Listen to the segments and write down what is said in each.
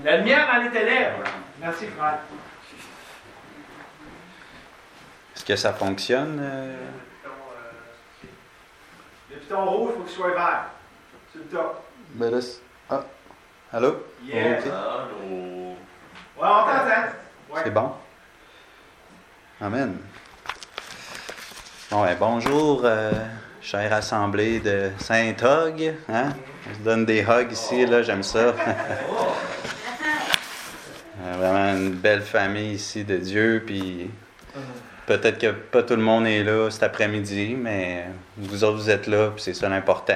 La lumière dans les ténèbres. Merci, frère. Est-ce que ça fonctionne? Le piton rouge, il faut qu'il soit vert. Sur le top. Ben là, allô? Yes. Ok. Ouais, on t'entend. Ouais. C'est bon? Amen. Bon, bonjour, chère assemblée de Saint-Hog. Hein? On se donne des hugs ici, là, j'aime ça. Vraiment une belle famille ici de Dieu, puis peut-être que pas tout le monde est là cet après-midi, mais vous autres, vous êtes là, puis c'est ça l'important.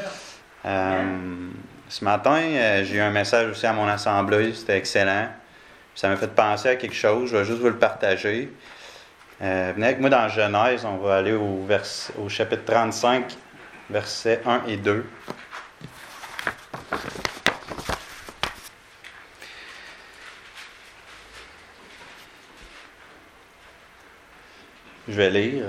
Ce matin, j'ai eu un message aussi à mon assemblée, c'était excellent. Ça m'a fait penser à quelque chose, je vais juste vous le partager. Venez avec moi dans Genèse, on va aller au chapitre 35, versets 1 et 2. Je vais lire.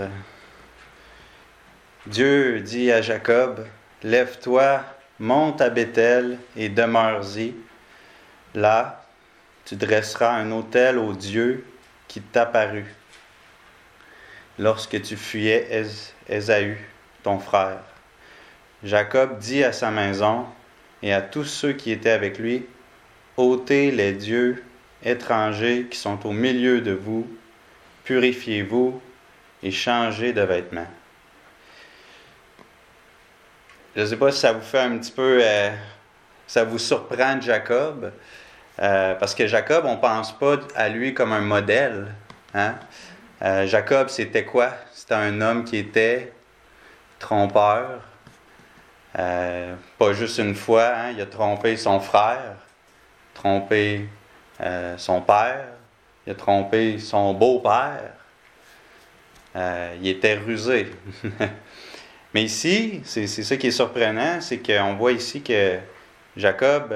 Dieu dit à Jacob, « Lève-toi, monte à Béthel et demeure-y. Là, tu dresseras un autel au Dieu qui t'apparut lorsque tu fuyais Ésaü, ton frère. » Jacob dit à sa maison et à tous ceux qui étaient avec lui, « Ôtez les dieux étrangers qui sont au milieu de vous, purifiez-vous et changez de vêtements. » Je ne sais pas si ça vous fait un petit peu, ça vous surprend de Jacob, parce que Jacob, on ne pense pas à lui comme un modèle. Hein? Jacob, c'était quoi? C'était un homme qui était trompeur. Pas juste une fois, hein? Il a trompé son frère, trompé son père, il a trompé son beau-père. Il était rusé. Mais ici, c'est ça qui est surprenant, c'est qu'on voit ici que Jacob,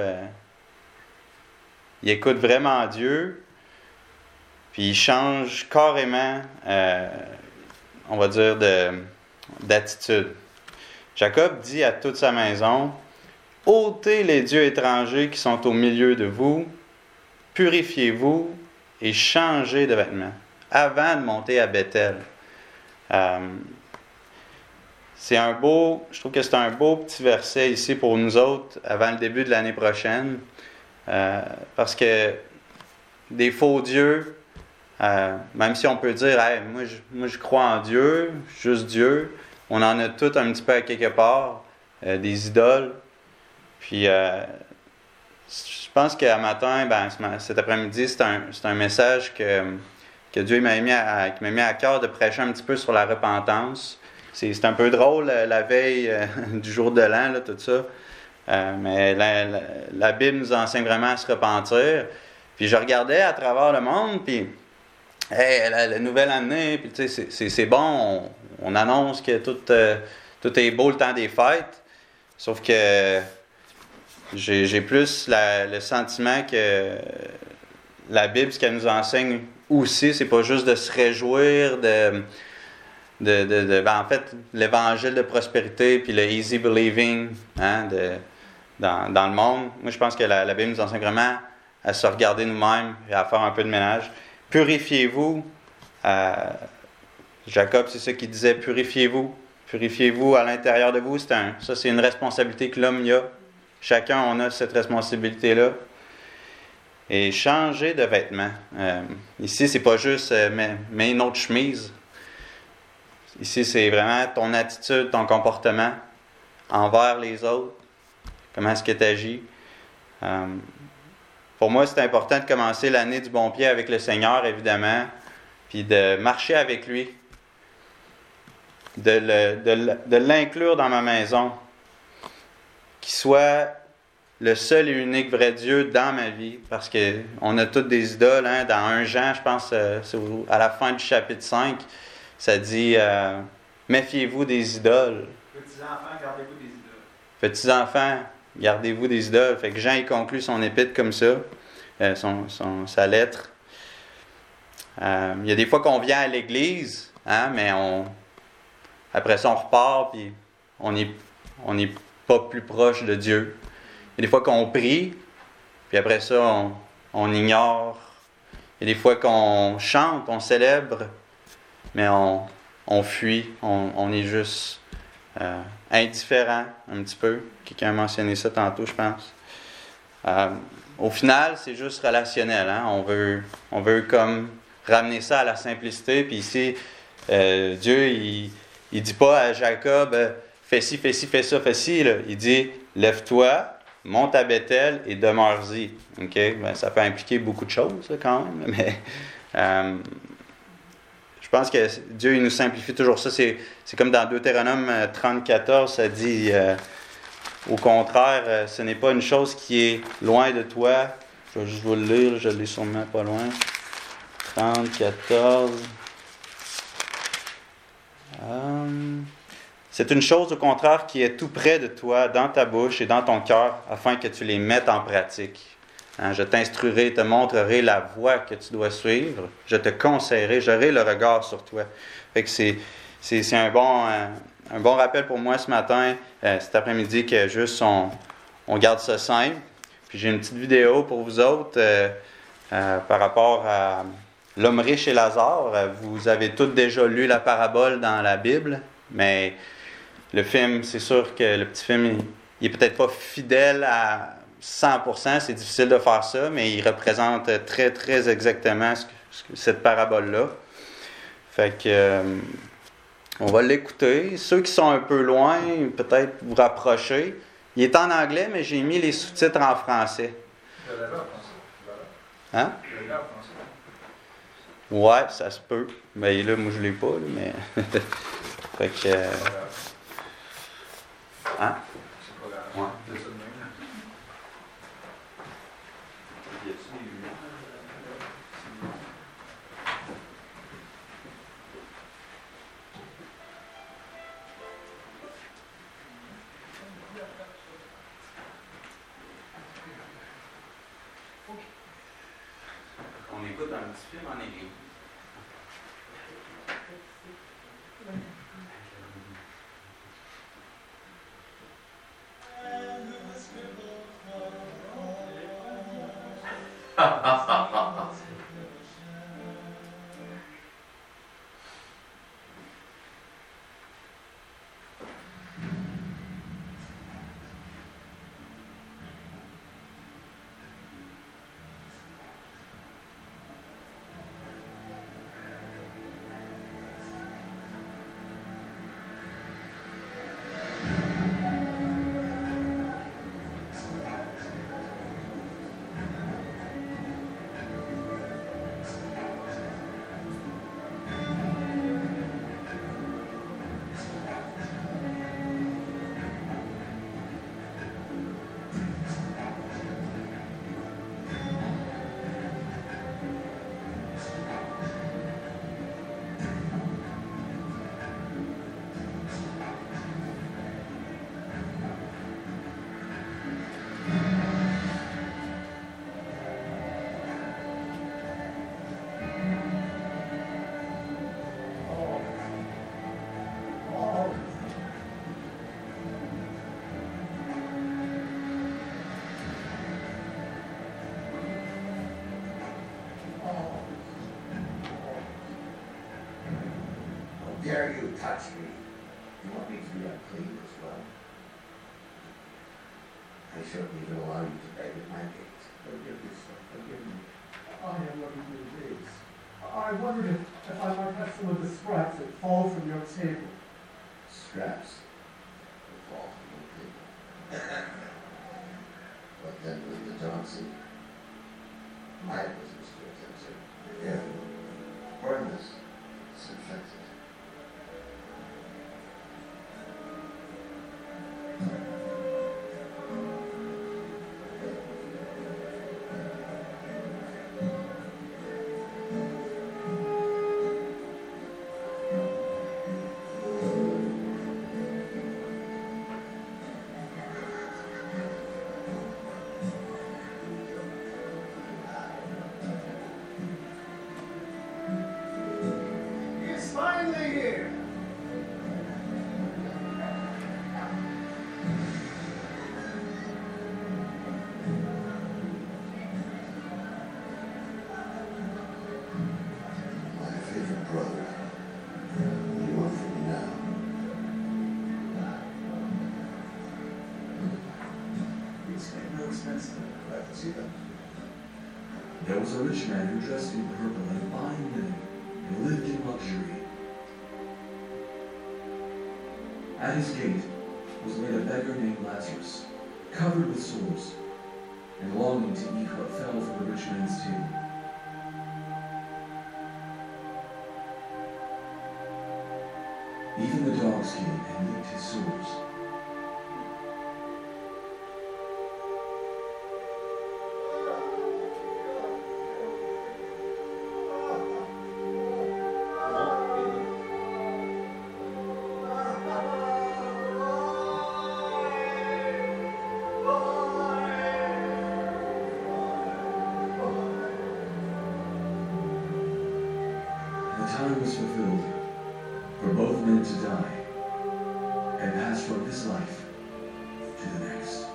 il écoute vraiment Dieu, puis il change carrément, on va dire, d'attitude. Jacob dit à toute sa maison, « Ôtez les dieux étrangers qui sont au milieu de vous, purifiez-vous et changez de vêtements. » Avant de monter à Béthel. Je trouve que c'est un beau petit verset ici pour nous autres avant le début de l'année prochaine. Parce que des faux dieux, même si on peut dire, hey, moi je crois en Dieu, juste Dieu, on en a tout un petit peu à quelque part, des idoles. Puis je pense qu'à matin, cet après-midi, c'est un message que Dieu m'a mis à cœur de prêcher un petit peu sur la repentance. C'est un peu drôle, la veille du jour de l'an, là, tout ça. Mais la Bible nous enseigne vraiment à se repentir. Puis je regardais à travers le monde, puis hey, la nouvelle année, puis tu sais, c'est bon, on annonce que tout est beau le temps des fêtes. Sauf que j'ai plus le sentiment que la Bible, ce qu'elle nous enseigne aussi, c'est pas juste de se réjouir en fait, l'évangile de prospérité puis le easy believing hein, dans le monde. Moi, je pense que la Bible nous enseigne vraiment à se regarder nous-mêmes et à faire un peu de ménage. Purifiez-vous. Jacob, c'est ça qu'il disait, purifiez-vous. Purifiez-vous à l'intérieur de vous. Ça, c'est une responsabilité que l'homme y a. Chacun, on a cette responsabilité-là. Et changer de vêtements. Ici, c'est pas juste mets une autre chemise. Ici, c'est vraiment ton attitude, ton comportement envers les autres. Comment est-ce que tu agis? Pour moi, c'est important de commencer l'année du bon pied avec le Seigneur, évidemment, puis de marcher avec lui, de l'inclure dans ma maison, qu'il soit le seul et unique vrai Dieu dans ma vie, parce qu'on a toutes des idoles. Hein? Dans 1 Jean, je pense, c'est à la fin du chapitre 5, ça dit « Méfiez-vous des idoles. » Petits-enfants, gardez-vous des idoles. Petits-enfants, gardez-vous des idoles. Fait que Jean, il conclut son épître comme ça, sa lettre. Il y a des fois qu'on vient à l'église, hein, mais après ça, on repart, puis on n'est pas plus proche de Dieu. Il y a des fois qu'on prie, puis Puis après ça, on ignore. Il y a des fois qu'on chante, on célèbre, mais on fuit, on est juste indifférent un petit peu. Quelqu'un a mentionné ça tantôt, je pense. Au final, c'est juste relationnel. Hein? On veut comme ramener ça à la simplicité. Puis ici, Dieu, il dit pas à Jacob, fais ci, fais ci, fais ça, fais ci. Là. Il dit, lève-toi, monte à Bethel et demeure-y. Okay? Ben, ça peut impliquer beaucoup de choses là, quand même, mais je pense que Dieu il nous simplifie toujours ça. C'est comme dans Deutéronome 30:14, ça dit au contraire, ce n'est pas une chose qui est loin de toi. Je vais juste vous le lire, je l'ai sûrement pas loin. 30:14. C'est une chose au contraire qui est tout près de toi, dans ta bouche et dans ton cœur, afin que tu les mettes en pratique. Hein, je t'instruirai, te montrerai la voie que tu dois suivre. Je te conseillerai, j'aurai le regard sur toi. Fait que c'est un bon rappel pour moi ce matin, cet après-midi, que juste on garde ça simple. Puis j'ai une petite vidéo pour vous autres par rapport à l'homme riche et Lazare. Vous avez tous déjà lu la parabole dans la Bible, mais le film, c'est sûr que le petit film, il est peut-être pas fidèle à 100%, c'est difficile de faire ça, mais il représente très, très exactement cette parabole-là. Fait que, on va l'écouter. Ceux qui sont un peu loin, peut-être vous rapprocher. Il est en anglais, mais j'ai mis les sous-titres en français. Vous l'avez en français? Hein? Vous l'avez en français? Ouais, ça se peut. Mais là, moi, je l'ai pas, là, mais... fait que... Hein? C'est pas grave. Ouais. C'est ça de même. On écoute un petit film en église. Dare you touch me? You want me to be unclean as well? I certainly will allow you to beg at my gate. Forgive me, sir. Forgive me. I am what you is. I wondered if I might have some of the scraps that fall from your table. Scraps will fall from your table. But then, Linda Johnson, my business to attend to. If burners disinfected. There was a rich man who dressed in purple and fine linen and lived in luxury. At his gate was laid a beggar named Lazarus, covered with sores, and longing to eat what fell from the rich man's table. Even the dogs came and licked his sores. The time was fulfilled for both men to die and pass from this life to the next.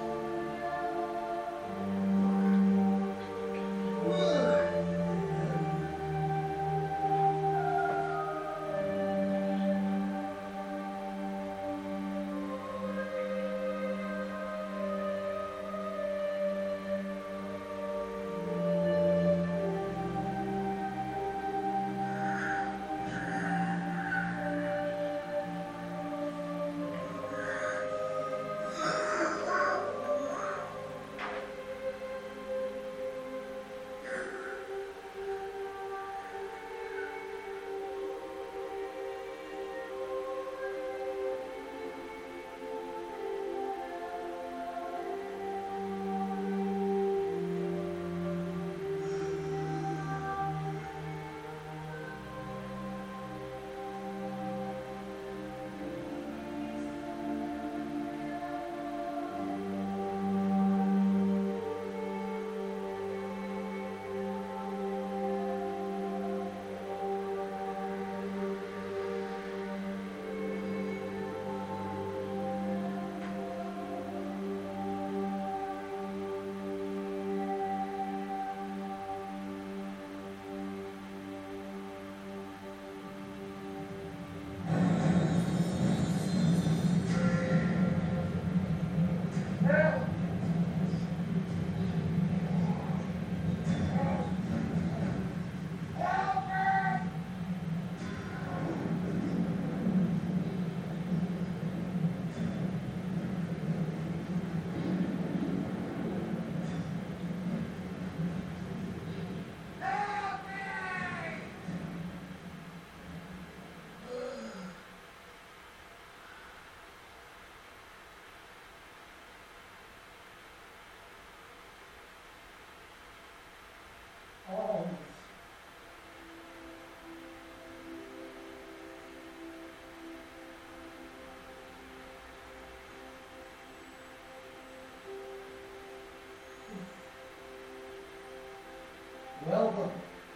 Welcome.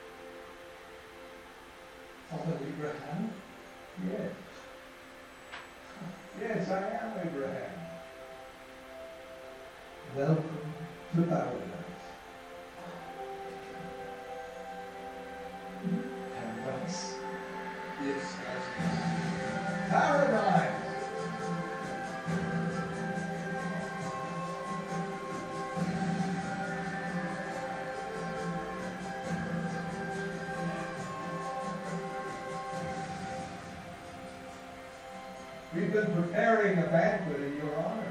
Father Abraham? Yes. Yes, I am Abraham. Welcome to paradise. Paradise? Yes, Paradise! We've been preparing a banquet in your honor.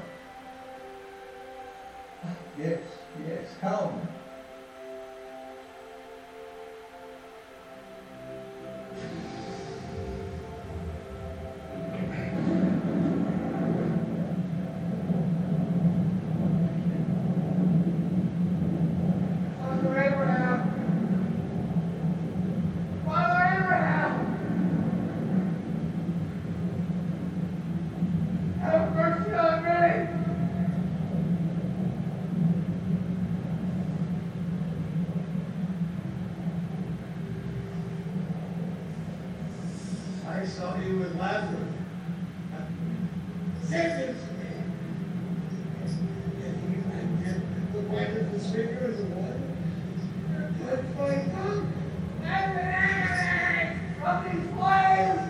Yes, yes, come. Father Abraham! Father Abraham! Have mercy on me! I saw you with Lazarus. Sentence me. And the white of his finger is the one. That's my tongue. From these flames!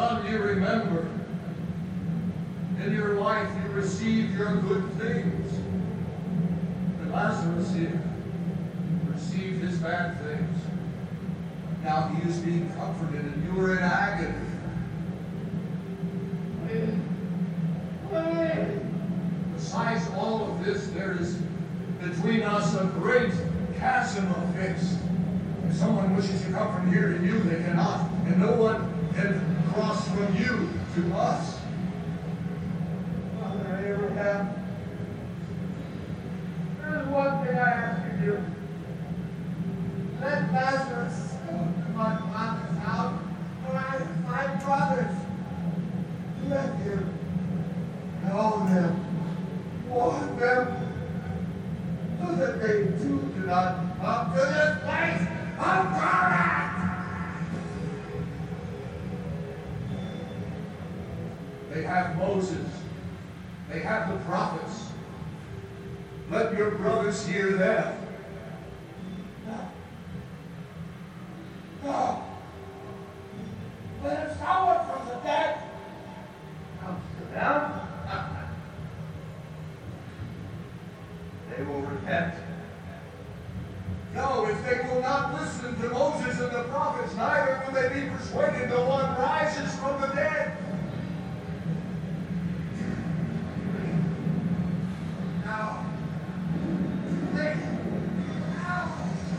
Son, you remember. In your life, you received your good things. But Lazarus here received his bad things. Now he is being comforted, and you are in agony. Besides all of this, there is between us a great chasm of fixed. If someone wishes to come from here to you, they cannot, and no one can cross from you to us. Father Abraham, there's one thing I ask you to do. Let Lazarus come to my father's house, for I have 5 brothers. Let him know them, warn them, so that they too do not come to this place of torment. They have Moses. They have the prophets. Let your brothers hear them. No. But if someone from the dead comes to them, they will repent. No, if they will not listen to Moses and the prophets, neither will they be persuaded though one rises from the dead. Now, they, now,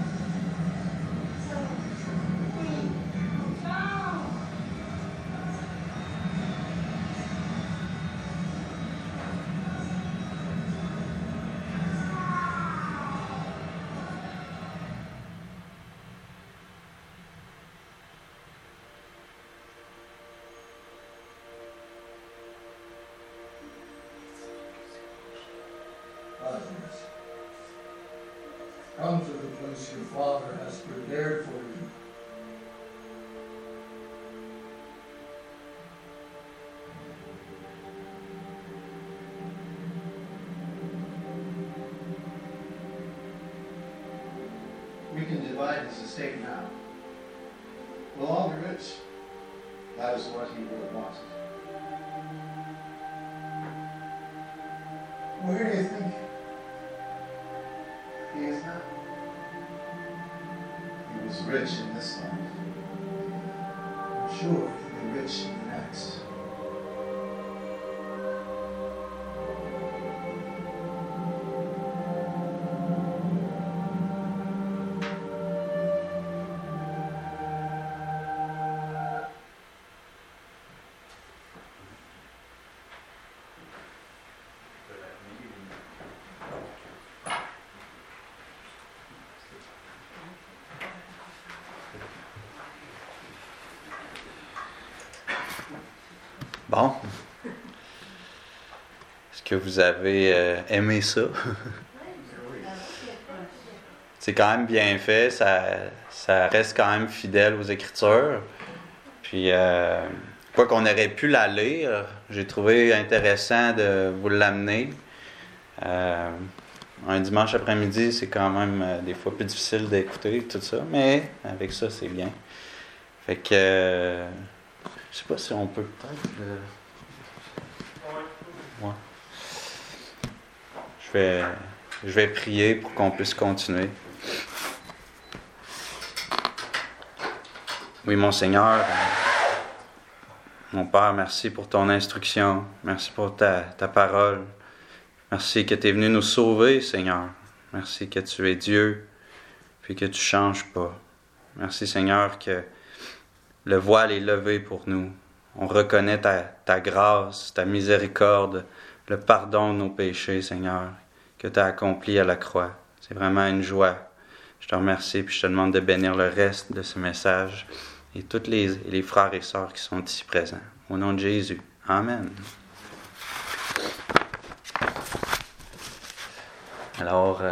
Lazarus, come to the place your Father has prepared for you. We can divide his estate now. Will all be rich? That is what he would have wanted. Where do you think he is now? He was rich in this life. I'm sure he'll be rich in the next. Bon. Est-ce que vous avez aimé ça? C'est quand même bien fait, ça reste quand même fidèle aux Écritures. Puis, quoi qu'on aurait pu la lire, j'ai trouvé intéressant de vous l'amener. Un dimanche après-midi, c'est quand même des fois plus difficile d'écouter tout ça, mais avec ça, c'est bien. Fait que... je sais pas si on peut peut-être... Ouais. Je vais prier pour qu'on puisse continuer. Oui, mon Seigneur, mon Père, merci pour ton instruction. Merci pour ta parole. Merci que tu es venu nous sauver, Seigneur. Merci que tu es Dieu, puis que tu ne changes pas. Merci, Seigneur, que le voile est levé pour nous. On reconnaît ta grâce, ta miséricorde, le pardon de nos péchés, Seigneur, que tu as accompli à la croix. C'est vraiment une joie. Je te remercie, puis je te demande de bénir le reste de ce message et tous les frères et sœurs qui sont ici présents. Au nom de Jésus. Amen. Alors,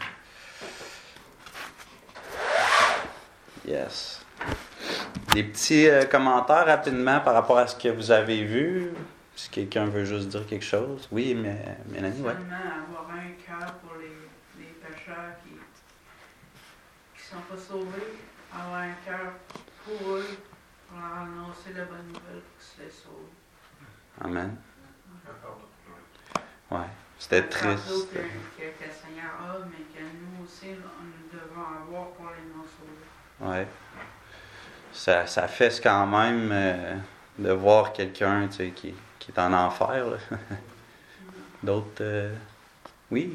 yes. Des petits commentaires rapidement par rapport à ce que vous avez vu. Si quelqu'un veut juste dire quelque chose. Oui, mais Mélanie, ouais. Seulement avoir un cœur pour les pécheurs qui ne sont pas sauvés. Avoir un cœur pour eux. pour leur annoncer la bonne nouvelle pour qu'ils se les sauvent. Amen. Ouais. C'était Le fardeau triste. que le Seigneur a, mais que nous aussi, nous devons avoir pour les non-sauvés. Ouais. Ça fesse quand même de voir quelqu'un, tu sais, qui est en enfer, là. D'autres. Oui.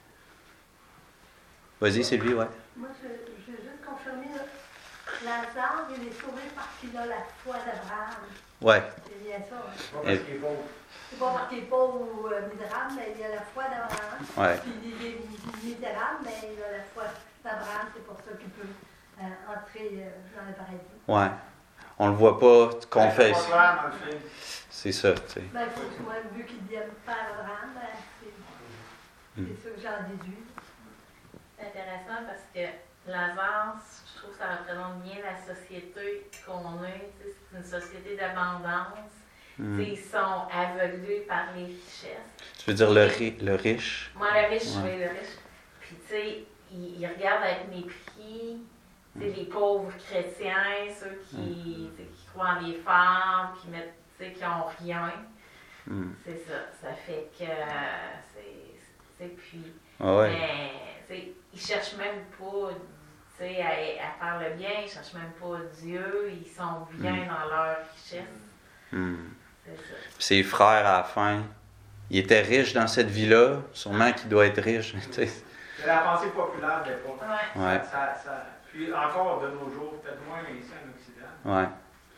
Vas-y, Sylvie, ouais. Moi, je vais juste confirmer, là, Lazare, il est sauvé parce qu'il a la foi d'Abraham. Ouais. C'est bien ça. Hein? Pas parce qu'il est pauvre. C'est pas parce qu'il est pauvre ou misérable, mais il a la foi d'Abraham. Ouais. Puis il est misérable, mais il a la foi d'Abraham, c'est pour ça qu'il peut entrer dans le paradis. Ouais. On le voit pas confesser. C'est pas clair dans le film. C'est ça, tu sais. Ben, il faut que moi, vu qu'il devienne père Abraham, ben, c'est ça que j'en déduis. C'est intéressant parce que Lazare, je trouve que ça représente bien la société qu'on est. Tu sais, c'est une société d'abondance. Tu sais, ils sont aveuglés par les richesses. Tu veux dire le riche? Moi, le riche, Ouais. oui, le riche. Puis, tu sais, ils regardent avec mépris, tu sais, les pauvres chrétiens, ceux qui, tu sais, qui croient en des femmes, qui mettent, tu sais, qui n'ont rien. C'est ça. Ça fait que c'est puis. Ah ouais. Mais, tu sais, ils cherchent même pas, tu sais, à faire le bien. Ils cherchent même pas Dieu. Ils sont bien dans leur richesse. C'est ça. Puis ses frères, à la fin, il était riche dans cette vie-là. Sûrement qu'il doit être riche. Tu sais. C'est la pensée populaire de l'époque. Ouais. Ouais. Puis encore de nos jours, peut-être moins ici en Occident. Ouais.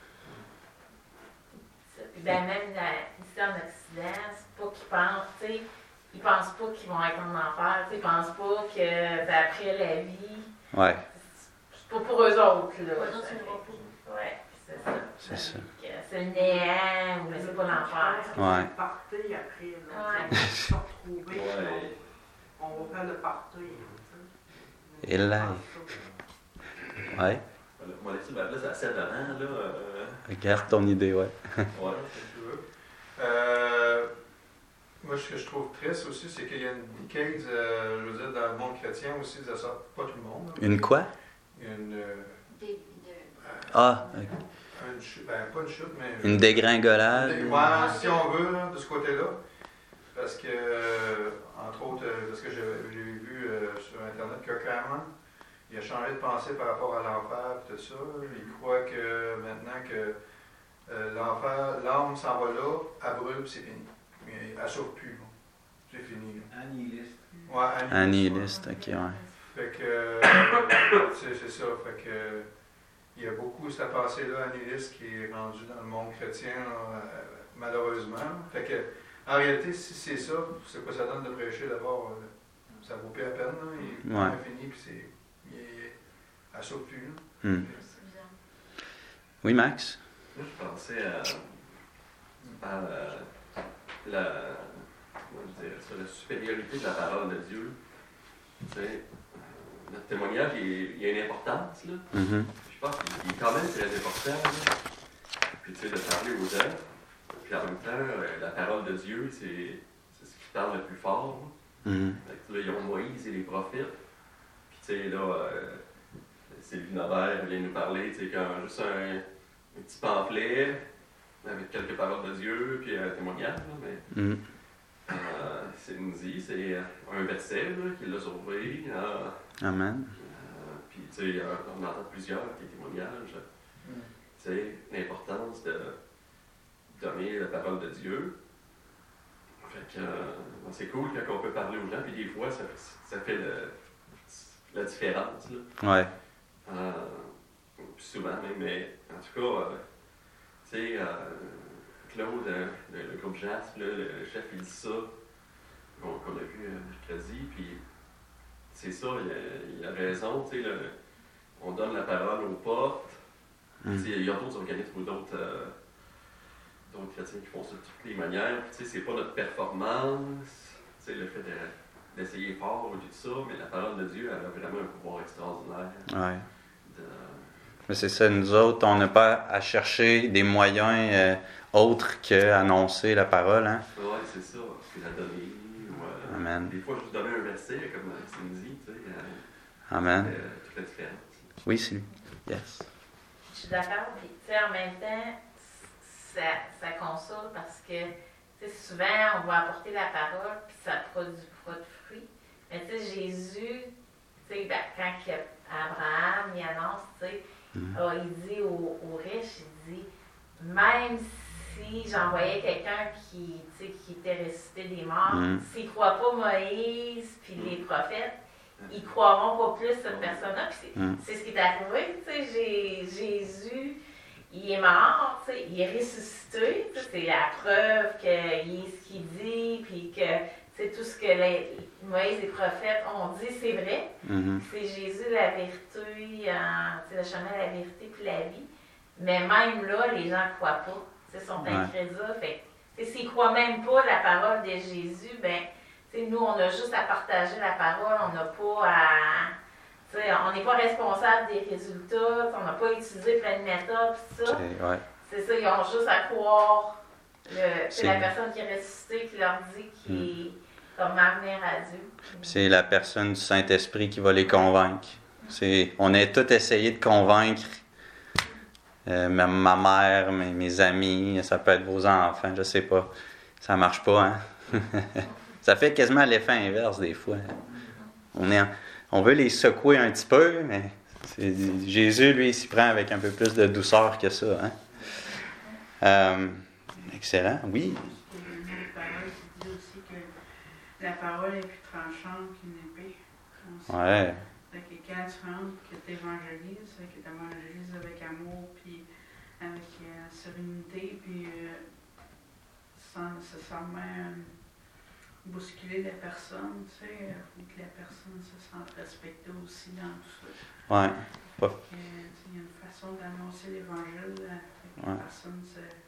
Puis ben, même ici en Occident, c'est pas qu'ils pensent, tu sais, ils pensent pas qu'ils vont être en enfer, tu sais, ils pensent pas que ben, après la vie, Ouais. c'est pas pour eux autres, là. Eux autres, c'est le repos. Ouais, c'est ça. C'est ça. Que c'est le néant, mais c'est pas l'enfer. Ouais. Le party après, là. Ouais. On va se retrouver, Ouais. on va faire le party. Et là. Ouais. Mon lecture, ben là, c'est à 7 ans, là. Regarde ton idée, ouais. Ouais. Si tu veux. Moi, ce que je trouve triste aussi, c'est qu'il y a une decade, je veux dire, dans le monde chrétien aussi, ça sort pas tout le monde. Là. Une quoi? Il y a Ah, une chute, ben pas une chute, mais... une dégringolade. Ouais, si on veut, là, de ce côté-là. Parce que, entre autres, parce que j'ai vu sur Internet que Cameron, il a changé de pensée par rapport à l'enfer et tout ça. Il croit que maintenant que l'enfer, l'âme s'en va là, elle brûle puis c'est fini. Mais elle ne sauve plus. Bon. C'est fini. Là. Annihiliste. Ouais, Annihiliste, ok, ouais. Fait que, c'est ça. Fait que, il y a beaucoup cette pensée-là annihiliste qui est rendue dans le monde chrétien, là, malheureusement. Fait que, en réalité, si c'est ça, c'est quoi ça donne de prêcher d'abord? Ça vaut plus la peine. Là. Il Ouais. est fini puis c'est. Elle sauve plus. Là. C'est bizarre. Oui, Max? Moi, je pensais à comment je dirais ça, la supériorité de la parole de Dieu. Tu sais, notre témoignage, il a une importance, là. Je pense qu'il est quand même très important, là. Puis, tu sais, de parler aux gens. Puis, en même temps, la parole de Dieu, c'est ce qui parle le plus fort. Là. Fait que, là, ils ont Moïse et les prophètes. Puis, tu sais, là, Sylvie Nobert vient nous parler, tu sais, juste un petit pamphlet avec quelques paroles de Dieu, puis un témoignage, là, mais c'est nous dit, c'est un verset là, qui l'a sauvé. Amen. Puis, tu sais, on entend plusieurs des témoignages. Tu sais, l'importance de donner la parole de Dieu. Fait que c'est cool quand on peut parler aux gens, puis des fois, ça fait la différence. Là. Ouais. Puis souvent même, mais en tout cas, tu sais, Claude, le groupe JASP, là, le chef, il dit ça, qu'on a vu mercredi, puis c'est ça, il a raison, tu sais, on donne la parole aux portes, il y a d'autres organismes ou d'autres chrétiens qui font ça de toutes les manières, puis tu sais, c'est pas notre performance, tu sais, le fait d'essayer fort ou tout ça, mais la parole de Dieu, elle a vraiment un pouvoir extraordinaire. Ouais. Mais c'est ça, nous autres, on n'a pas à chercher des moyens autres qu'annoncer la parole. Hein? Oui, c'est ça. Puis la donner. Amen. Des fois, juste donner un verset, comme Cindy, tu sais. Amen. Toute la différence. Oui, c'est lui. Yes. Je suis d'accord. Puis, tu sais, en même temps, ça console parce que, tu sais, souvent, on va apporter la parole, puis ça produit pas de fruits. Mais, tu sais, Jésus, tu sais, quand Abraham, il annonce, tu sais, il dit aux riches, il dit, même si j'envoyais quelqu'un qui était ressuscité des morts, s'ils ne croient pas Moïse puis les prophètes, ils croiront pas plus cette personne-là. Puis c'est ce qui est arrivé. Tu sais, Jésus, il est mort, tu sais, il est ressuscité. Tu sais, c'est la preuve qu'il est ce qu'il dit, puis que c'est tout ce que Moïse et les prophètes ont dit, c'est vrai. C'est Jésus la vérité, c'est le chemin de la vérité puis la vie. Mais même là, les gens ne croient pas. Ils sont incrédules. Fait s'ils ne croient même pas la parole de Jésus, ben, nous, on a juste à partager la parole. On n'a pas à. On n'est pas responsable des résultats. On n'a pas utilisé plein de méthodes. Tout ça. C'est ça, ils ont juste à croire la personne qui est ressuscitée qui leur dit qu'il est comme à venir à Dieu. C'est la personne du Saint-Esprit qui va les convaincre. On a tous essayé de convaincre ma mère, mes amis, ça peut être vos enfants, je sais pas. Ça marche pas, hein? Ça fait quasiment l'effet inverse des fois. On veut les secouer un petit peu, mais Jésus, lui, il s'y prend avec un peu plus de douceur que ça. Hein? Excellent, oui. Il y a une autre parole qui dit aussi que la parole est plus tranchante qu'une épée. Ouais. Fait que quand tu rentres, que tu évangélises, que tu évangélises avec amour, puis avec sérénité, puis sans nécessairement bousculer la personne, tu sais, faut que la personne se sente respectée aussi dans tout ça. Ouais. Il y a une façon d'annoncer l'évangile, que la personne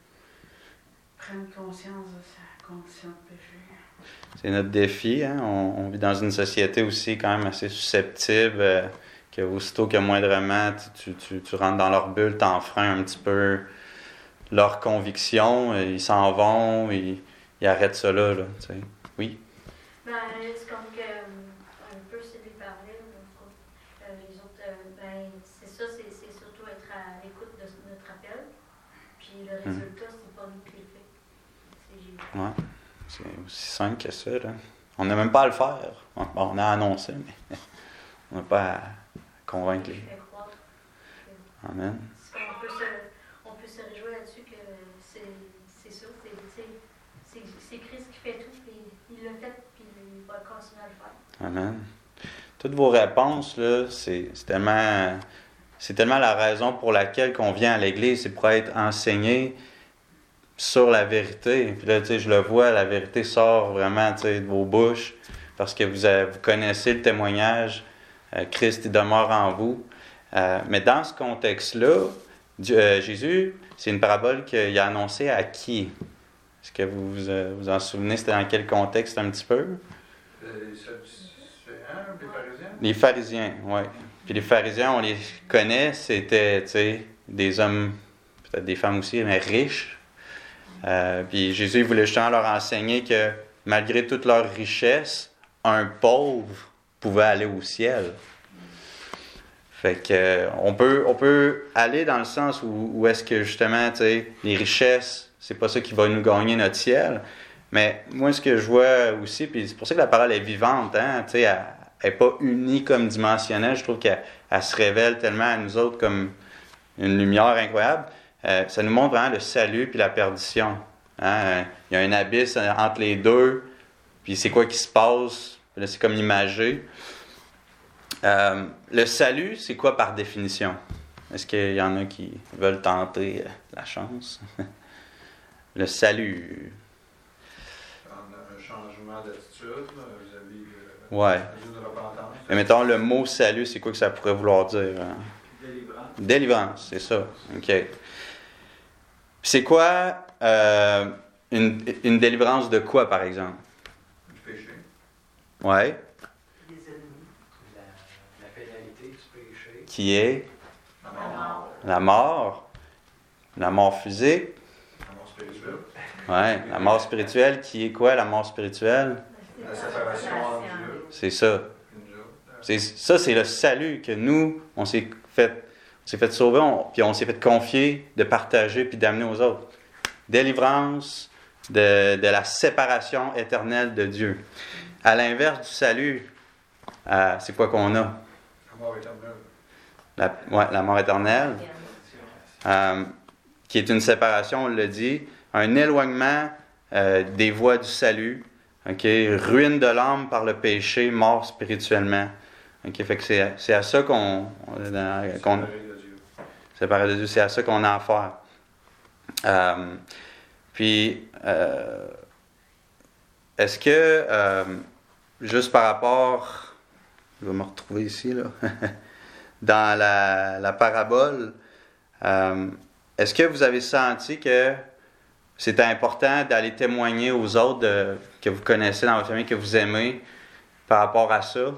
prenne conscience de sa condition de péché. C'est notre défi. Hein? On vit dans une société aussi quand même assez susceptible, que aussitôt que moindrement tu rentres dans leur bulle, t'enfreins un petit peu leurs convictions, ils s'en vont, ils arrêtent ça là, tu sais. Oui? Ben, c'est comme que, un peu c'est lui parler, les autres, ben, c'est ça, c'est surtout être à l'écoute de notre appel, puis le résultat, c'est pas nous qui le fait, c'est Jésus. Ouais. C'est aussi simple que ça, là. On n'a même pas à le faire. Bon, on a annoncé, mais on n'a pas à convaincre les gens. Amen. On peut se réjouir là-dessus que c'est ça, c'est Christ qui fait tout, puis il l'a fait, puis il va continuer à le faire. Amen. Toutes vos réponses, là, c'est tellement la raison pour laquelle on vient à l'Église, c'est pour être enseigné sur la vérité. Puis là, tu sais, je le vois, la vérité sort vraiment, tu sais, de vos bouches, parce que vous connaissez le témoignage, Christ il demeure en vous. Mais dans ce contexte-là, Jésus, c'est une parabole qu'il a annoncée à qui? Est-ce que vous vous en souvenez? C'était dans quel contexte un petit peu? Les Sadducéens, les Pharisiens? Les pharisiens, oui. Puis les pharisiens, on les connaît, c'était, tu sais, des hommes, peut-être des femmes aussi, mais riches. Puis Jésus il voulait justement leur enseigner que malgré toute leur richesse, un pauvre pouvait aller au ciel. Fait que on peut aller dans le sens où est-ce que justement, tu sais, les richesses, c'est pas ça qui va nous gagner notre ciel. Mais moi, ce que je vois aussi, puis c'est pour ça que la parole est vivante, hein, tu sais, elle n'est pas unie comme dimensionnelle. Je trouve qu'elle se révèle tellement à nous autres comme une lumière incroyable. Ça nous montre vraiment le salut puis la perdition. Hein? Il y a un abysse entre les deux, puis c'est quoi qui se passe? Là, c'est comme imagé. Le salut, c'est quoi par définition? Est-ce qu'il y en a qui veulent tenter la chance? Le salut. Un changement d'attitude vis-à-vis de de repentance. Mais mettons, le mot salut, c'est quoi que ça pourrait vouloir dire? Hein? Délivrance. Délivrance, c'est ça. OK. C'est quoi une délivrance de quoi, par exemple? Du péché. Ouais. Les ennemis. La pénalité du péché. Qui est? La mort. La mort. La mort physique. La mort spirituelle. Ouais. La mort spirituelle, qui est quoi, la mort spirituelle? La séparation entre Dieu. C'est ça. Ça, c'est le salut que nous, on s'est fait. On s'est fait sauver, puis on s'est fait confier de partager puis d'amener aux autres. Délivrance de la séparation éternelle de Dieu. À l'inverse du salut, c'est quoi qu'on a? La mort éternelle. La mort éternelle, qui est une séparation, on le dit, un éloignement des voies du salut, ruine de l'âme par le péché, mort spirituellement. Fait que c'est à ça qu'on séparé de Dieu, c'est à ça qu'on a affaire. Puis, est-ce que, juste par rapport, je vais me retrouver ici, là, dans la parabole, est-ce que vous avez senti que c'était important d'aller témoigner aux autres que vous connaissez dans votre famille, que vous aimez, par rapport à ça?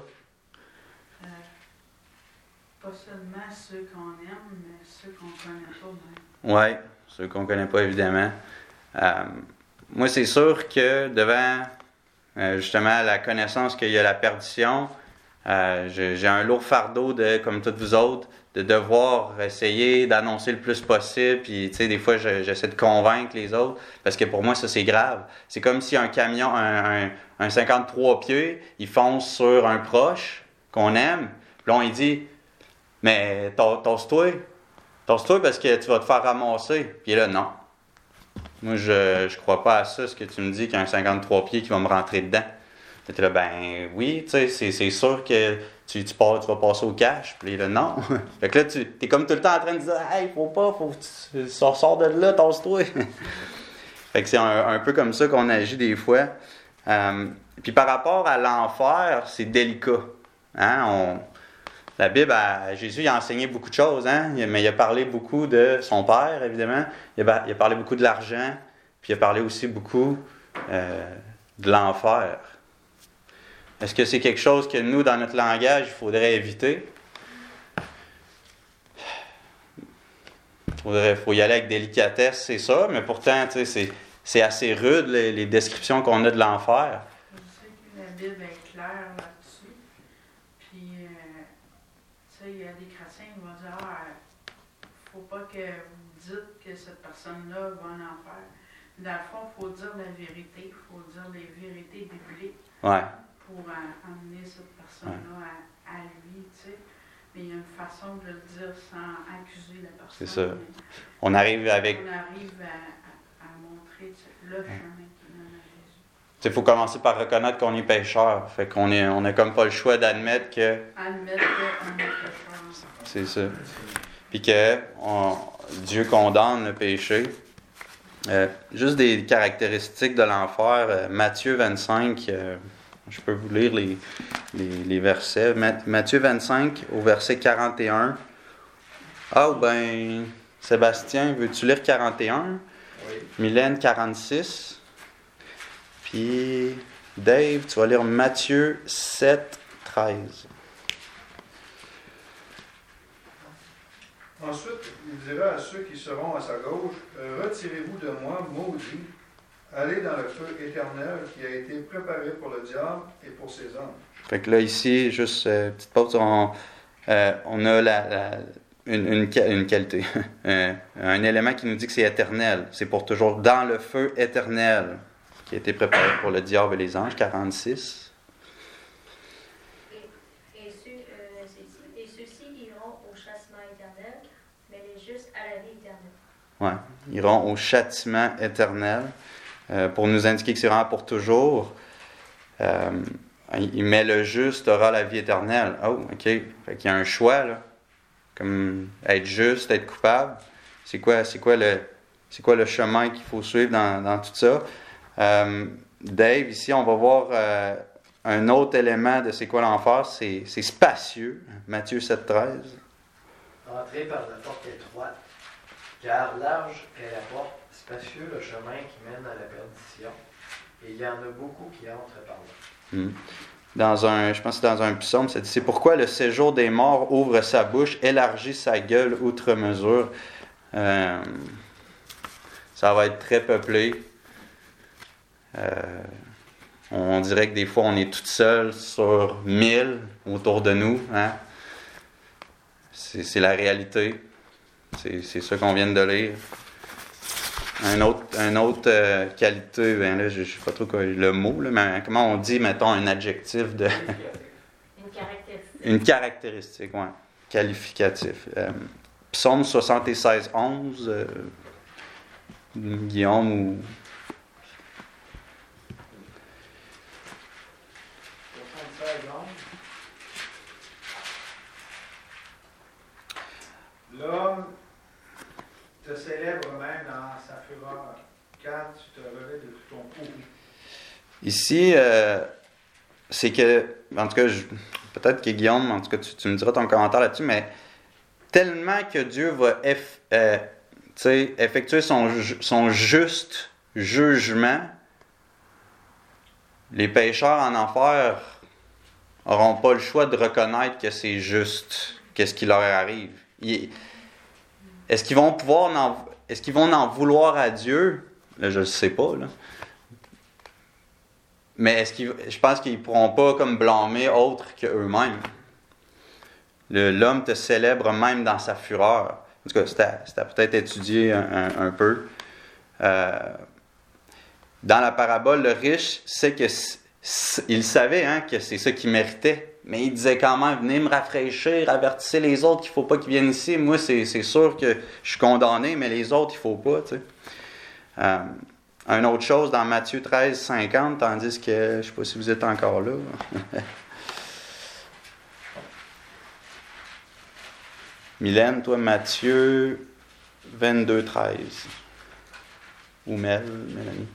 Pas seulement ceux qu'on aime, mais ceux qu'on ne connaît pas même. Oui, ceux qu'on ne connaît pas, évidemment. Moi, c'est sûr que devant, justement, la connaissance qu'il y a la perdition, j'ai un lourd fardeau, comme toutes vous autres, de devoir essayer d'annoncer le plus possible. Puis, tu sais, des fois, j'essaie de convaincre les autres, parce que pour moi, ça, c'est grave. C'est comme si un camion, un 53 pieds, il fonce sur un proche qu'on aime. Puis là, on lui dit... Mais tosse-toi parce que tu vas te faire ramasser. Puis là, non. Moi, je crois pas à ça, ce que tu me dis, qu'il y a un 53 pieds qui va me rentrer dedans. Puis là, ben oui, tu sais, c'est sûr que tu vas passer au cash. Puis là, non. Fait que là, t'es comme tout le temps en train de dire, hey, faut que tu sors de là, tosse-toi. Fait que c'est un peu comme ça qu'on agit des fois. Puis par rapport à l'enfer, c'est délicat. Hein? La Bible, Jésus, il a enseigné beaucoup de choses, hein? Mais il a parlé beaucoup de son Père, évidemment. Il a parlé beaucoup de l'argent, puis il a parlé aussi beaucoup de l'enfer. Est-ce que c'est quelque chose que nous, dans notre langage, il faudrait éviter? Faut y aller avec délicatesse, c'est ça, mais pourtant, tu sais, c'est assez rude, les descriptions qu'on a de l'enfer. Je sais que la Bible est claire là-dessus. Puis, il y a des chrétiens qui vont dire faut pas que vous dites que cette personne-là va en enfer. Dans le fond, il faut dire la vérité, il faut dire les vérités bibliques pour amener cette personne-là à lui, tu sais. Mais il y a une façon de le dire sans accuser la personne. C'est ça. On arrive à montrer le chemin qui mène à Jésus. Il faut commencer par reconnaître qu'on est pécheur. Fait qu'on n'a comme pas le choix d'admettre que... Admettre qu'on est pécheur. C'est ça. Puis que Dieu condamne le péché. Juste des caractéristiques de l'enfer. Matthieu 25, je peux vous lire les versets. Matthieu 25, au verset 41. Sébastien, veux-tu lire 41? Oui. Mylène, 46. Puis, Dave, tu vas lire Matthieu 7, 13. Ensuite, il dira à ceux qui seront à sa gauche, retirez-vous de moi, maudits, allez dans le feu éternel qui a été préparé pour le diable et pour ses anges. Fait que là, ici, juste petite pause, on a une qualité, un élément qui nous dit que c'est éternel. C'est pour toujours dans le feu éternel qui a été préparé pour le diable et les anges, 46. Et ceux-ci iront au châtiment éternel, mais les justes à la vie éternelle. Ouais, iront au châtiment éternel, pour nous indiquer que c'est vraiment pour toujours. Mais le juste aura la vie éternelle. Oh, OK. Fait qu'il y a un choix, là. Comme être juste, être coupable. C'est quoi le chemin qu'il faut suivre dans tout ça? Dave, ici, on va voir un autre élément de c'est quoi l'enfer. C'est spacieux. Matthieu 7, 13. Entrez par la porte étroite, car large est la porte, spacieux le chemin qui mène à la perdition, et il y en a beaucoup qui entrent par là. Je pense que c'est dans un psaume, ça dit, c'est pourquoi le séjour des morts ouvre sa bouche, élargit sa gueule outre mesure. Ça va être très peuplé. On dirait que des fois, on est tout seul sur 1000 autour de nous. Hein? c'est la réalité. C'est ça qu'on vient de lire. Une autre qualité, ben là, je ne sais pas trop le mot, là, mais comment on dit, mettons, un adjectif de... Une caractéristique. Une caractéristique, oui. Qualificatif. Psaume 76, 11, Guillaume ou... 76, 11. L'homme te célèbre même dans sa fureur, quand tu te relèves de tout ton pourri. Ici, c'est que, en tout cas, peut-être que Guillaume, en tout cas, tu me diras ton commentaire là-dessus, mais tellement que Dieu va effectuer son juste jugement, les pécheurs en enfer n'auront pas le choix de reconnaître que c'est juste, qu'est-ce qui leur arrive. Est-ce qu'ils vont en vouloir à Dieu? Là, je ne sais pas, là. Mais je pense qu'ils ne pourront pas comme blâmer autre qu'eux-mêmes. L'homme te célèbre même dans sa fureur. En tout cas, c'était peut-être étudié un peu. Dans la parabole, le riche sait que il savait que c'est ça qu'il méritait. Mais il disait quand même, venez me rafraîchir, avertissez les autres qu'il ne faut pas qu'ils viennent ici. Moi, c'est sûr que je suis condamné, mais les autres, il ne faut pas. Tu sais. Une autre chose dans Matthieu 13, 50, tandis que, je ne sais pas si vous êtes encore là. Mylène, toi, Matthieu 22, 13. Ou Mélanie.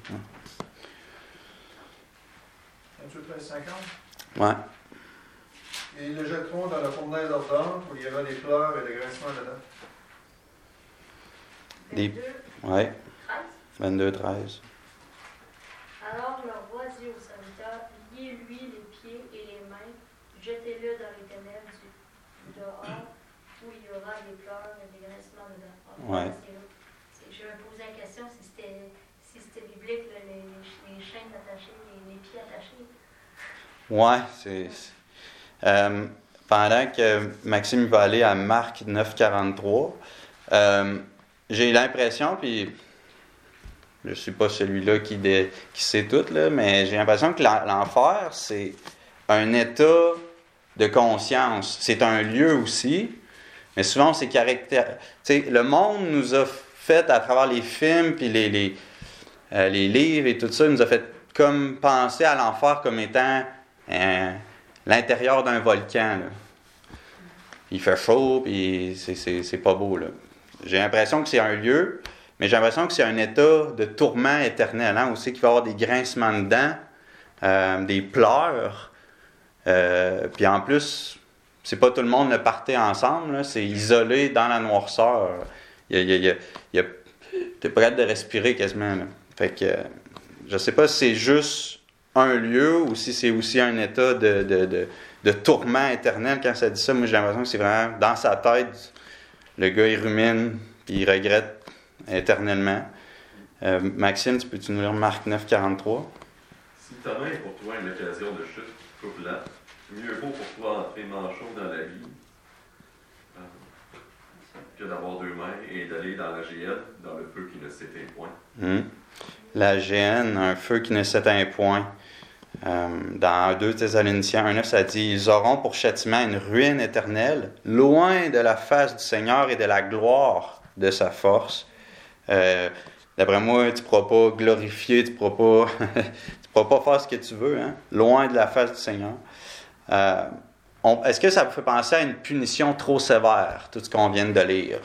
Matthieu 13, 50. Ouais. Et ils le jetteront dans la fournaise ardente où il y aura des pleurs et des grincements de dents. Ouais. 22, 13. Alors le roi dit au serviteur, liez-lui les pieds et les mains, jetez-le dans les ténèbres du dehors, où il y aura des pleurs et des grincements de dents. Ouais. Je me posais la question si c'était biblique, là, les chaînes attachées, les pieds attachés. Ouais, pendant que Maxime va aller à Marc 9, 43, j'ai l'impression, puis je ne suis pas celui-là qui sait tout, là, mais j'ai l'impression que l'enfer, c'est un état de conscience. C'est un lieu aussi, mais souvent, c'est le monde nous a fait, à travers les films, puis les livres et tout ça, nous a fait comme penser à l'enfer comme étant l'intérieur d'un volcan. Là. Il fait chaud, puis c'est pas beau. Là. J'ai l'impression que c'est un lieu, mais j'ai l'impression que c'est un état de tourment éternel. Aussi qu'il va y avoir des grincements de dents, des pleurs. Puis en plus, c'est pas tout le monde le partait ensemble. Là, c'est isolé dans la noirceur. T'es prêt de respirer quasiment. Là. Fait que je sais pas si c'est juste un lieu ou si c'est aussi un état de tourment éternel. Quand ça dit ça, moi j'ai l'impression que c'est vraiment dans sa tête, le gars il rumine puis il regrette éternellement. Maxime, peux-tu nous lire Marc 9, 43? Si ta main est pour toi une occasion de chute, coupe-la. Mieux vaut pour toi entrer manchot dans la vie que d'avoir deux mains et d'aller dans la géhenne, dans le feu qui ne s'éteint point. La géhenne, un feu qui ne s'éteint point. Dans 2 Thessaloniciens 1,9, ça dit « Ils auront pour châtiment une ruine éternelle, loin de la face du Seigneur et de la gloire de sa force. » D'après moi, tu ne pourras pas glorifier, tu ne pourras pas faire ce que tu veux, hein? Loin de la face du Seigneur. Est-ce que ça vous fait penser à une punition trop sévère, tout ce qu'on vient de lire?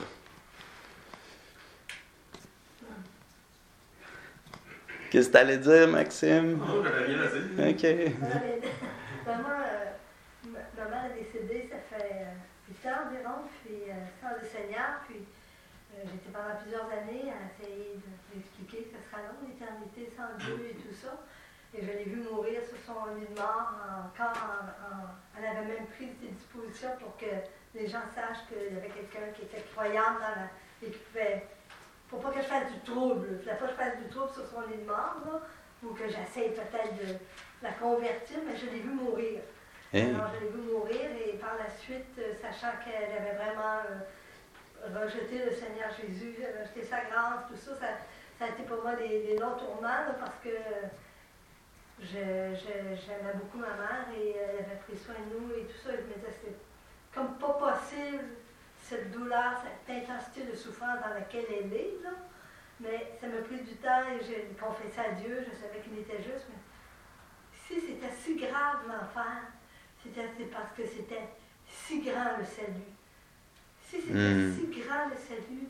Qu'est-ce que tu allais dire, Maxime? Non, j'avais rien à dire. OK. Maman a décédé, ça fait 8 ans environ, puis sans le Seigneur, puis j'étais pendant plusieurs années à essayer d'expliquer que ce sera long, l'éternité sans Dieu et tout ça. Et je l'ai vu mourir sur son lit de mort, elle avait même pris ses dispositions pour que les gens sachent qu'il y avait quelqu'un qui était croyant et qui pouvait... Pour pas que je fasse du trouble. Il ne fallait pas que je fasse du trouble sur son lit de mort, là, ou que j'essaye peut-être de la convertir, mais je l'ai vu mourir. Alors, je l'ai vu mourir et par la suite, sachant qu'elle avait vraiment rejeté le Seigneur Jésus, rejeté sa grâce, tout ça, ça a été pour moi des longs tourments, là, parce que j'aimais beaucoup ma mère et elle avait pris soin de nous et tout ça. Et je me disais, c'est comme pas possible, cette douleur, cette intensité de souffrance dans laquelle elle est, là. Mais ça m'a pris du temps et j'ai confessé à Dieu, je savais qu'il était juste, mais si c'était si grave l'enfer, c'est parce que c'était si grand le salut. Si c'était si grand le salut,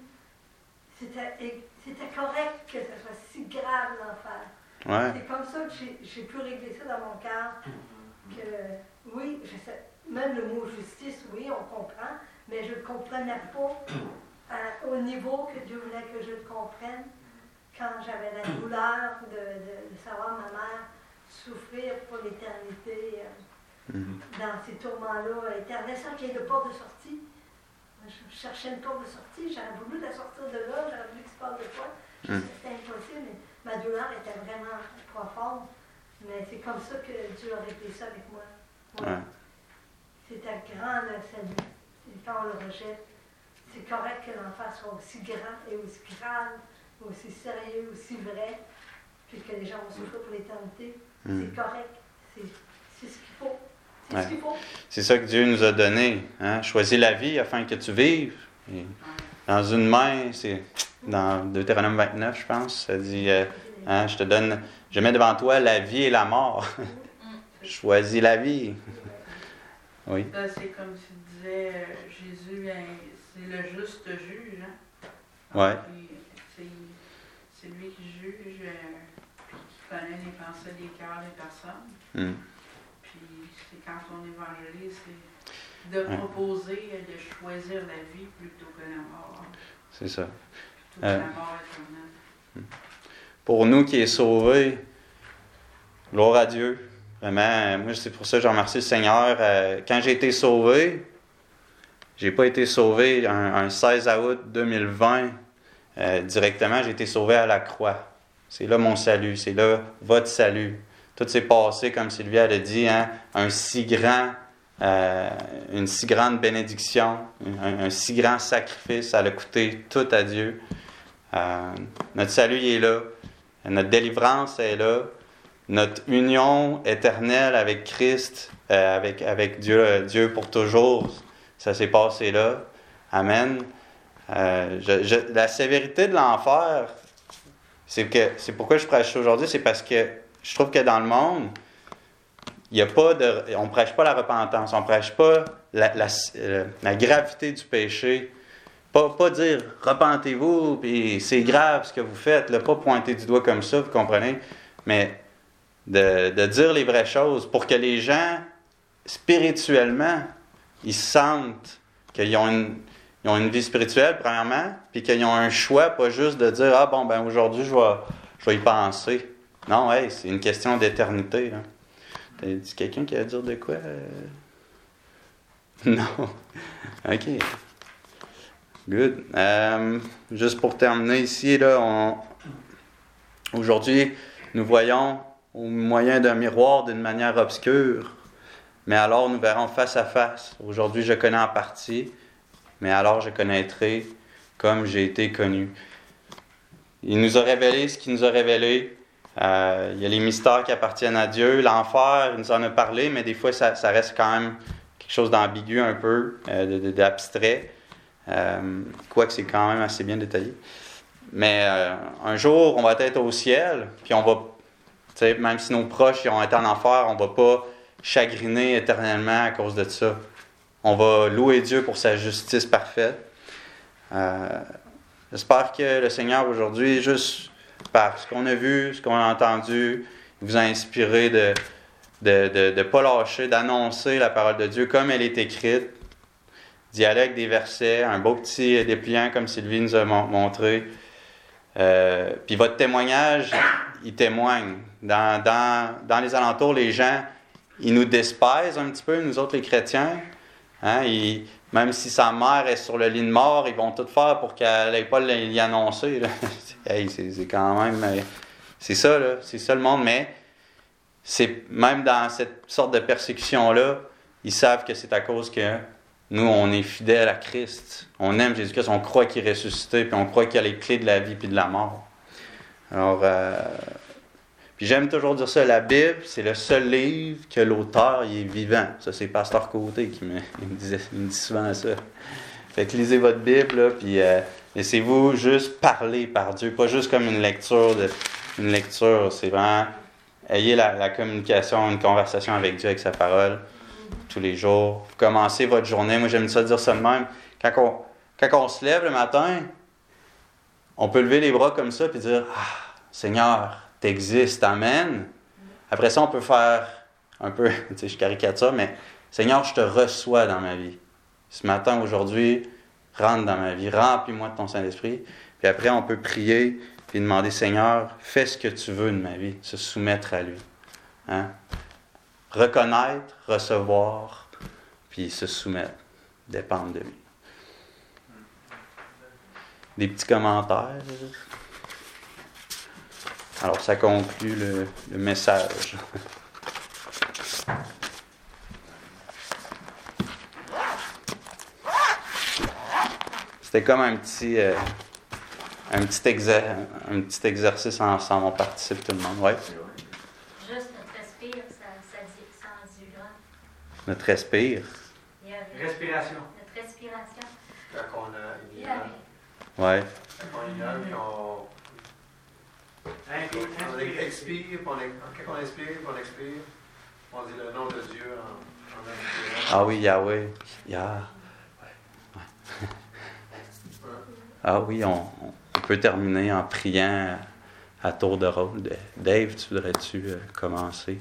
c'était correct que ce soit si grave l'enfer. Ouais. C'est comme ça que j'ai pu régler ça dans mon cœur. Que oui, je sais, même le mot justice, oui, on comprend, mais je ne le comprenais pas au niveau que Dieu voulait que je le comprenne quand j'avais la douleur de savoir ma mère souffrir pour l'éternité dans ces tourments-là éternels, sans qu'il y ait de porte de sortie. Je cherchais une porte de sortie, j'aurais voulu la sortir de là, j'aurais voulu qu'il se passe de quoi. C'était impossible, mais ma douleur était vraiment profonde. Mais c'est comme ça que Dieu a réglé ça avec moi. Ouais. C'était grand le salut. Et quand on le rejette, c'est correct que l'enfer soit aussi grand et aussi grave, aussi sérieux, aussi vrai, puisque les gens vont souffrir pour l'éternité. C'est correct. C'est ce qu'il faut. C'est ce qu'il faut. C'est ça que Dieu nous a donné. Hein? Choisis la vie afin que tu vives. Et dans une main, c'est dans Deutéronome 29, je pense, ça dit je mets devant toi la vie et la mort. Choisis la vie. Oui. Ça, c'est comme tu disais, Jésus, c'est le juste juge. Hein? Ouais. C'est lui qui juge, puis qui connaît les pensées des cœurs des personnes. Puis c'est quand on évangélise, c'est de proposer, de choisir la vie plutôt que la mort. C'est ça. Plutôt que la mort éternelle. Pour nous qui est sauvés, gloire à Dieu. Vraiment, moi c'est pour ça que je remercie le Seigneur. Quand j'ai été sauvé, j'ai pas été sauvé un 16 août 2020 directement, j'ai été sauvé à la croix. C'est là mon salut, c'est là votre salut. Tout s'est passé, comme Sylvie a dit, hein, une si grande bénédiction, un si grand sacrifice, ça a coûté tout à Dieu. Notre salut il est là, notre délivrance est là, notre union éternelle avec Christ, avec Dieu pour toujours, ça s'est passé là. Amen. La sévérité de l'enfer, c'est pourquoi je prêche aujourd'hui, c'est parce que je trouve que dans le monde, on ne prêche pas la repentance, on ne prêche pas la gravité du péché. Pas dire « repentez-vous » puis c'est grave ce que vous faites, là, pas pointer du doigt comme ça, vous comprenez, mais de dire les vraies choses pour que les gens, spirituellement, ils sentent qu'ils ont une vie spirituelle, premièrement, puis qu'ils ont un choix, pas juste de dire « Ah bon, ben aujourd'hui, je vais y penser ». Non, c'est une question d'éternité. Là. T'as dit quelqu'un qui a à dire de quoi? Non. OK. Good. Juste pour terminer ici, là, aujourd'hui, nous voyons au moyen d'un miroir d'une manière obscure, mais alors nous verrons face à face. Aujourd'hui, je connais en partie, mais alors je connaîtrai comme j'ai été connu. Il nous a révélé ce qu'il nous a révélé. Il y a les mystères qui appartiennent à Dieu. L'enfer, il nous en a parlé, mais des fois, ça reste quand même quelque chose d'ambigu un peu, d'abstrait. Quoique c'est quand même assez bien détaillé. Mais un jour, on va être au ciel, puis on va, même si nos proches ont été en enfer, on ne va pas chagriner éternellement à cause de ça. On va louer Dieu pour sa justice parfaite. J'espère que le Seigneur aujourd'hui, juste par ce qu'on a vu, ce qu'on a entendu, vous a inspiré de ne pas lâcher, d'annoncer la parole de Dieu comme elle est écrite, d'y aller avec des versets, un beau petit dépliant comme Sylvie nous a montré. Puis votre témoignage, il témoigne. Dans les alentours, les gens, ils nous despisent un petit peu, nous autres les chrétiens. Hein? Même si sa mère est sur le lit de mort, ils vont tout faire pour qu'elle n'aille pas l'y annoncer. Là. C'est quand même... C'est ça, là. C'est ça le monde. Mais c'est même dans cette sorte de persécution-là, ils savent que c'est à cause que Nous, on est fidèles à Christ. On aime Jésus-Christ, on croit qu'il est ressuscité, puis on croit qu'il a les clés de la vie puis de la mort. Alors, puis j'aime toujours dire ça, la Bible, c'est le seul livre que l'auteur il est vivant. Ça, c'est Pasteur Côté qui me dit souvent ça. Fait que lisez votre Bible, là, puis laissez-vous juste parler par Dieu, pas juste comme une lecture, c'est vraiment, ayez la communication, une conversation avec Dieu, avec sa parole, tous les jours. Vous commencez votre journée, moi j'aime ça dire ça de même, quand on se lève le matin, on peut lever les bras comme ça, puis dire, « Ah, Seigneur, t'existes, amen. » Après ça, on peut faire un peu, tu sais, je caricature, mais « Seigneur, je te reçois dans ma vie. Ce matin, aujourd'hui, rentre dans ma vie, remplis-moi de ton Saint-Esprit. » Puis après, on peut prier puis demander, « Seigneur, fais ce que tu veux de ma vie. » Se soumettre à lui. Hein? Reconnaître, recevoir, puis se soumettre, dépendre de lui. Des petits commentaires. Alors, ça conclut le message. C'était comme un petit exercice ensemble. On participe tout le monde. Ouais. Juste notre respire, ça dit grand. Notre respire. Respiration. Notre respiration. Quand on a une Ouais. Quand on inhale, quand on expire, quand on inspire, on expire, on dit le nom de Dieu en inspirant. Ah oui, Yahweh. Ah oui, on peut terminer en priant à tour de rôle. Dave, tu voudrais-tu commencer?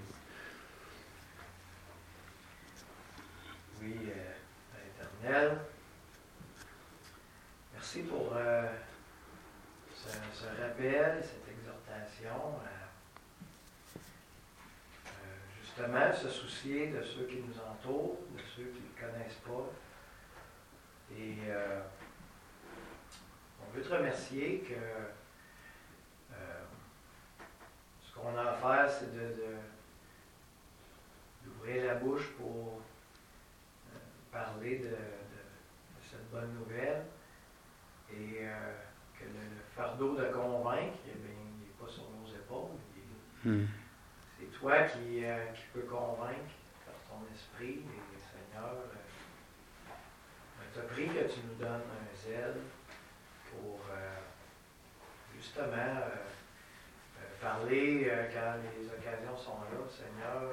Oui, Éternel, merci pour ce rappel, cette exhortation justement se soucier de ceux qui nous entourent, de ceux qui ne le connaissent pas. Et on veut te remercier que ce qu'on a à faire, c'est d'ouvrir la bouche pour parler de cette bonne nouvelle et que le fardeau de convaincre, eh bien, il n'est pas sur nos épaules. C'est toi qui peux convaincre par ton esprit. Et Seigneur, je te prie que tu nous donnes un zèle pour justement parler quand les occasions sont là, Seigneur,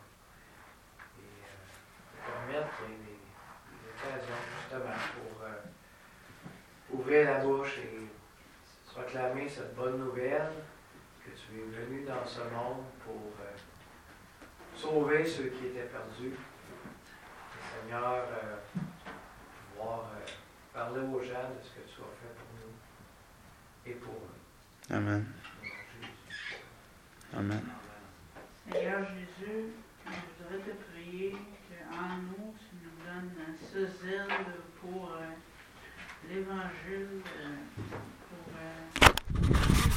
et permettre des occasions justement pour ouvrir la bouche et proclamer cette bonne nouvelle que tu es venu dans ce monde pour sauver ceux qui étaient perdus. Et Seigneur, pouvoir parler aux gens de ce que tu as fait pour nous et pour eux. Amen. Amen. Seigneur Jésus, je voudrais te prier qu'en nous, tu nous donnes ce zèle pour l'Évangile, pour